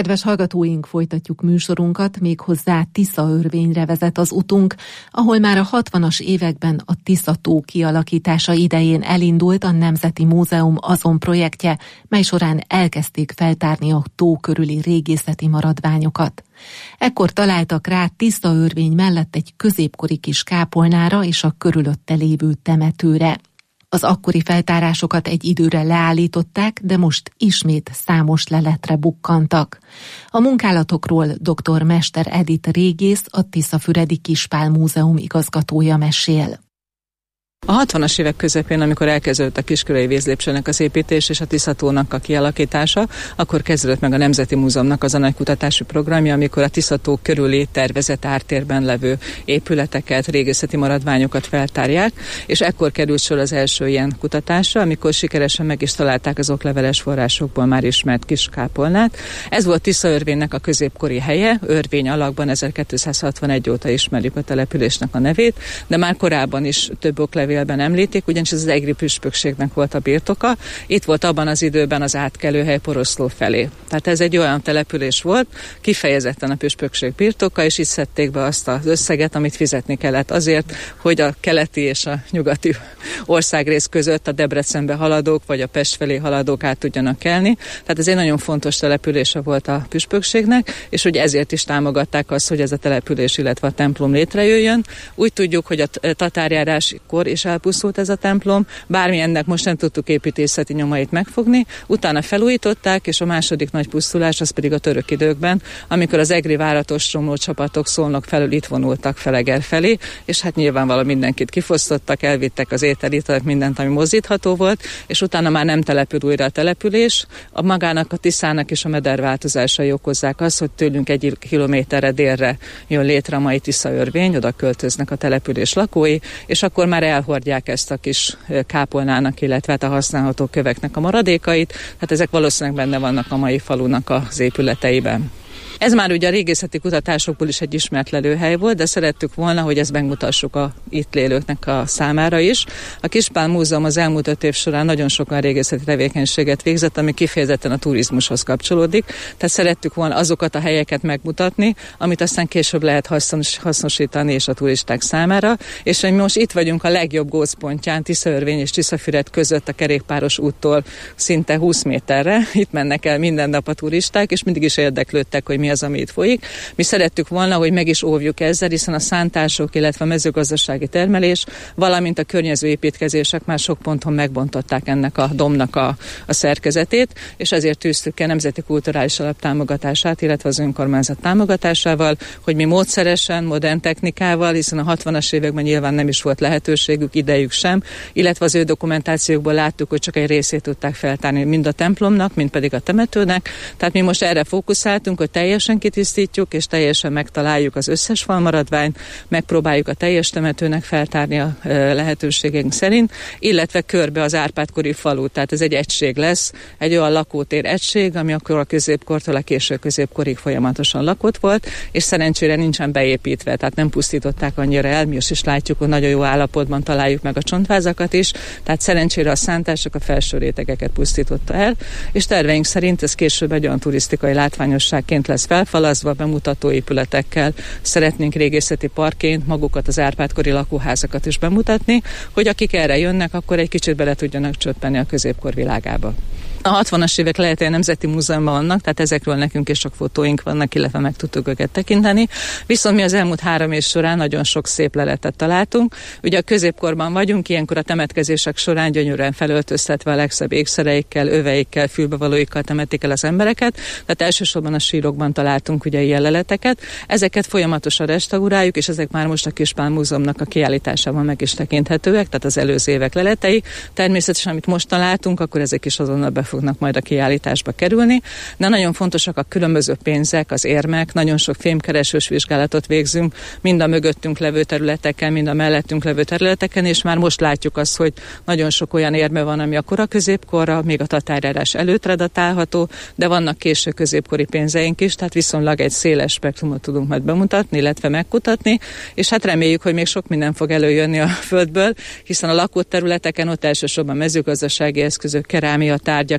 Kedves hallgatóink, folytatjuk műsorunkat, méghozzá Tisza-örvényre vezet az utunk, ahol már a hatvanas években a Tisza-tó kialakítása idején elindult a Nemzeti Múzeum azon projektje, mely során elkezdték feltárni a tó körüli régészeti maradványokat. Ekkor találtak rá Tisza-örvény mellett egy középkori kis kápolnára és a körülötte lévő temetőre. Az akkori feltárásokat egy időre leállították, de most ismét számos leletre bukkantak. A munkálatokról dr. Mester Edith régész, a Tiszafüredi Kispál Múzeum igazgatója mesél. A hatvanas évek közepén, amikor elkezdődött a Kiskörei vízlépcsőnek az építés és a Tisza-tónak a kialakítása, akkor kezdődött meg a Nemzeti Múzeumnak az a nagy kutatási programja, amikor a Tisza-tó körüli tervezett ártérben levő épületeket, régészeti maradványokat feltárják, és ekkor került sor az első ilyen kutatásra, amikor sikeresen meg is találták az okleveles forrásokból már ismert kis kápolnát. Ez volt Tisza-örvénynek a középkori helye, örvény alakban ezerkétszázhatvanegy óta ismerjük a településnek a nevét, de már korábban is több oklevél említik, ugyanis ez az egri püspökségnek volt a birtoka. Itt volt abban az időben az átkelőhely Poroszló felé. Tehát ez egy olyan település volt, kifejezetten a püspökség birtoka, és itt szedték be azt az összeget, amit fizetni kellett azért, hogy a keleti és a nyugati országrész között a Debrecenbe haladók, vagy a Pest felé haladók át tudjanak kelni. Tehát ez egy nagyon fontos települése volt a püspökségnek, és hogy ezért is támogatták azt, hogy ez a település, illetve a templom létrejöjjön. Úgy tudjuk, hogy a tatárjáráskor is elpusztult ez a templom, bármi ennek most nem tudtuk építészeti nyomait megfogni, utána felújították, és a második nagy pusztulás az pedig a török időkben, amikor az egri váratosromló csapatok Szolnok felül itt vonultak Feleger felé, és hát nyilvánvalóan mindenkit kifosztottak, elvittek az ételitalat, mindent, ami mozdítható volt, és utána már nem települ újra a település. A magának, a Tiszának és a meder változásai okozzák azt, hogy tőlünk egy kilométerre délre jön létre a mai Tisza-örvény, oda költöznek a település lakói, és akkor már elhordják ezt a kis kápolnának, illetve a használható köveknek a maradékait, hát ezek valószínűleg benne vannak a mai falunak az épületeiben. Ez már ugye a régészeti kutatásokból is egy ismert lelőhely volt, de szerettük volna, hogy ezt megmutassuk a itt élőknek a számára is. A Kispál Múzeum az elmúlt öt év során nagyon sokan régészeti tevékenységet végzett, ami kifejezetten a turizmushoz kapcsolódik. Tehát szerettük volna azokat a helyeket megmutatni, amit aztán később lehet hasznos, hasznosítani és a turisták számára. És hogy most itt vagyunk a legjobb gócpontján, Tisza-örvény és Tiszafüred között a kerékpáros úttól szinte húsz méterre. Itt mennek el minden nap a turisták, és mindig is érdeklődtek, hogy mi az, ami itt folyik. Mi szerettük volna, hogy meg is óvjuk ezzel, hiszen a szántások, illetve a mezőgazdasági termelés, valamint a környező építkezések már sok ponton megbontották ennek a dombnak a, a szerkezetét, és ezért tűztük ki a Nemzeti Kulturális Alap támogatását, illetve az önkormányzat támogatásával, hogy mi módszeresen, modern technikával, hiszen a hatvanas években nyilván nem is volt lehetőségük, idejük sem, illetve az ő dokumentációkból láttuk, hogy csak egy részét tudták feltárni mind a templomnak, mind pedig a temetőnek. Tehát mi most erre fókuszáltunk, hogy teljesen kitisztítjuk, és teljesen megtaláljuk az összes falmaradványt, megpróbáljuk a teljes temetőnek feltárni a lehetőségeink szerint, illetve körbe az Árpád-kori falu, tehát ez egy egység lesz, egy olyan lakótér egység, ami akkor a középkortól a késő középkorig folyamatosan lakott volt, és szerencsére nincsen beépítve, tehát nem pusztították annyira el, mi is látjuk, hogy nagyon jó állapotban találjuk meg a csontvázakat is, tehát szerencsére a szántások a felső rétegeket pusztította el, és terveink szerint ez később egy olyan turisztikai látványosságként lesz felfalazva, bemutató épületekkel. Szeretnénk régészeti parkként magukat az Árpád-kori lakóházakat is bemutatni, hogy akik erre jönnek, akkor egy kicsit bele tudjanak csöppenni a középkor világába. A hatvanas évek lehetően Nemzeti Múzeumban vannak, tehát ezekről nekünk is sok fotóink vannak, illetve meg tudtuk őket tekinteni. Viszont mi az elmúlt három év során nagyon sok szép leletet találtunk. Ugye a középkorban vagyunk, ilyenkor a temetkezések során gyönyörűen felöltöztetve a legszebb ékszereikkel, öveikkel, fülbevalóikkal temetik el az embereket, tehát elsősorban a sírokban találtunk ugye ilyen leleteket. Ezeket folyamatosan restauráljuk, és ezek már most a Kispál Múzeumnak a kiállításában meg is tekinthetőek, tehát az előző évek leletei. Természetesen, amit most találtunk, akkor ezek is azonnal be fognak majd a kiállításba kerülni, de nagyon fontosak a különböző pénzek, az érmek, nagyon sok fémkeresős vizsgálatot végzünk, mind a mögöttünk levő területeken, mind a mellettünk levő területeken, és már most látjuk azt, hogy nagyon sok olyan érme van, ami a kora középkorra, még a tatárjárás előttre datálható, de vannak késő középkori pénzeink is, tehát viszonylag egy széles spektrumot tudunk majd bemutatni, illetve megkutatni, és hát reméljük, hogy még sok minden fog előjönni a földből, hiszen a lakott területeken ott elsősorban mezőgazdasági eszközök, kerámia tárgyak,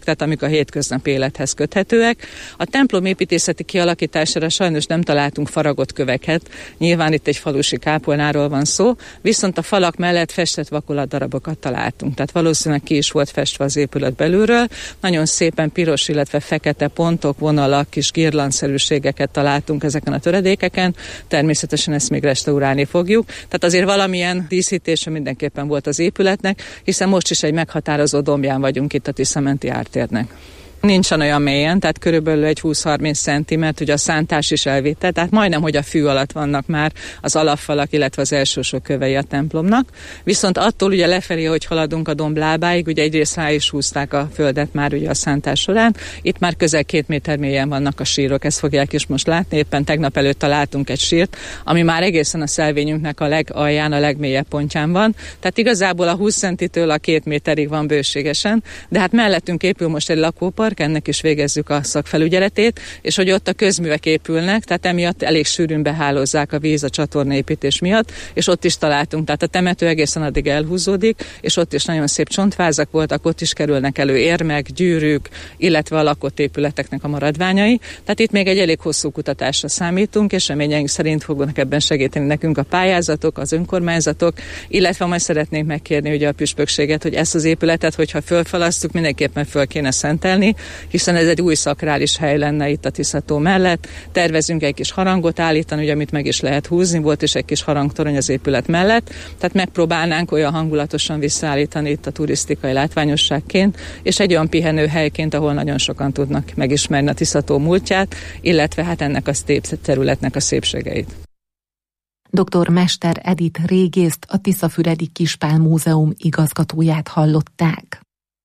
tehát amik a hétköznapi élethez köthetőek. A templom építészeti kialakítására sajnos nem találtunk faragott köveket, nyilván itt egy falusi kápolnáról van szó, viszont a falak mellett festett vakolatdarabokat találtunk, tehát valószínűleg ki is volt festve az épület belülről. Nagyon szépen piros, illetve fekete pontok, vonalak, kis girlandszerűségeket találtunk ezeken a töredékeken, természetesen ezt még restaurálni fogjuk. Tehát azért valamilyen díszítése mindenképpen volt az épületnek, hiszen most is egy meghatározó dombján vagyunk itt a Tisza-menti ártérnek. Nincsen olyan mélyen, tehát körülbelül egy húsz-harminc centiméter, ugye a szántás is elvitte, tehát majdnem, hogy a fű alatt vannak már az alapfalak, illetve az elsőső kövei a templomnak. Viszont attól ugye lefelé, hogy haladunk a domb lábáig, ugye egyrészt rá is húzták a földet már ugye a szántás során. Itt már közel két méter mélyen vannak a sírok, ezt fogják is most látni. Éppen tegnap előtt találtunk egy sírt, ami már egészen a szelvényünknek a legalján, a legmélyebb pontján van. Tehát igazából a húsz centitől a két méterig van bőségesen, de hát mellettünk épül most egy lakópark, ennek is végezzük a szakfelügyeletét, és hogy ott a közművek épülnek, tehát emiatt elég sűrűn behálózzák a víz a csatornaépítés miatt, és ott is találtunk, tehát a temető egészen addig elhúzódik, és ott is nagyon szép csontvázak voltak, ott is kerülnek elő érmek, gyűrűk, illetve a lakott épületeknek a maradványai. Tehát itt még egy elég hosszú kutatásra számítunk, és reményeink szerint fognak ebben segíteni nekünk a pályázatok, az önkormányzatok, illetve majd szeretnénk megkérni ugye a püspökséget, hogy ezt az épületet, hogyha fölfalasztjuk, mindenképpen föl kéne szentelni, hiszen ez egy új szakrális hely lenne itt a Tisza-tó mellett. Tervezünk egy kis harangot állítani, ugye, amit meg is lehet húzni, volt is egy kis harangtorony az épület mellett, tehát megpróbálnánk olyan hangulatosan visszaállítani itt a turisztikai látványosságként, és egy olyan pihenő helyként, ahol nagyon sokan tudnak megismerni a Tisza-tó múltját, illetve hát ennek a szép területnek a szépségeit. doktor Mester Edith régészt, a Tiszafüredi Kispál Múzeum igazgatóját hallották.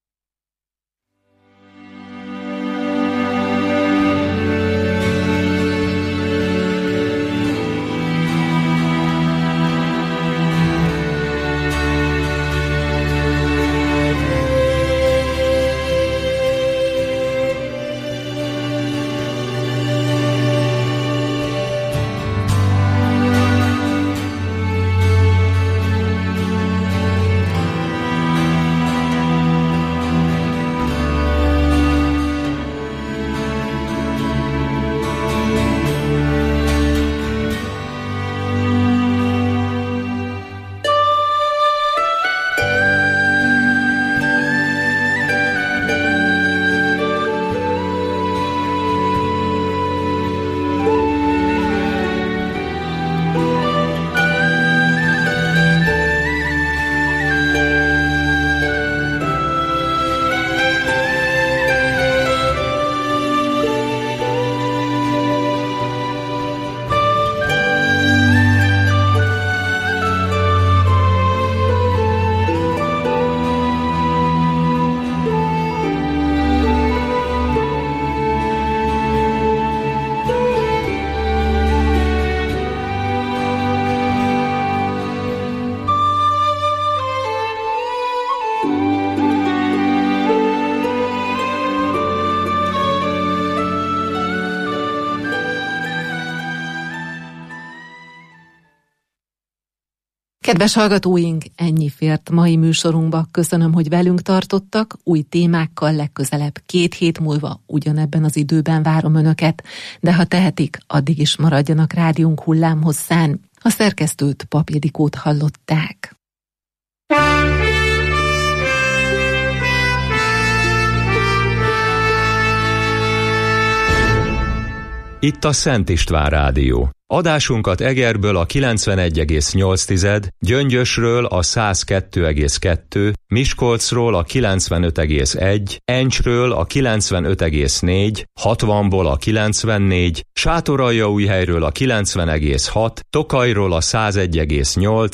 Kedves hallgatóink, ennyi fért mai műsorunkba. Köszönöm, hogy velünk tartottak. Új témákkal legközelebb két hét múlva ugyanebben az időben várom Önöket, de ha tehetik, addig is maradjanak rádiónk hullámhosszán. A szerkesztőt, Pap Ildikót hallották. Itt a Szent István Rádió. Adásunkat Egerből a kilencvenegy egész nyolc, Gyöngyösről a száz kettő egész kettő, Miskolcról a kilencvenöt egész egy, Encsről a kilencvenöt egész négy, hatvanból a kilencvennégy, Sátoraljaújhelyről a kilencven egész hat, Tokajról a száz egy egész nyolc,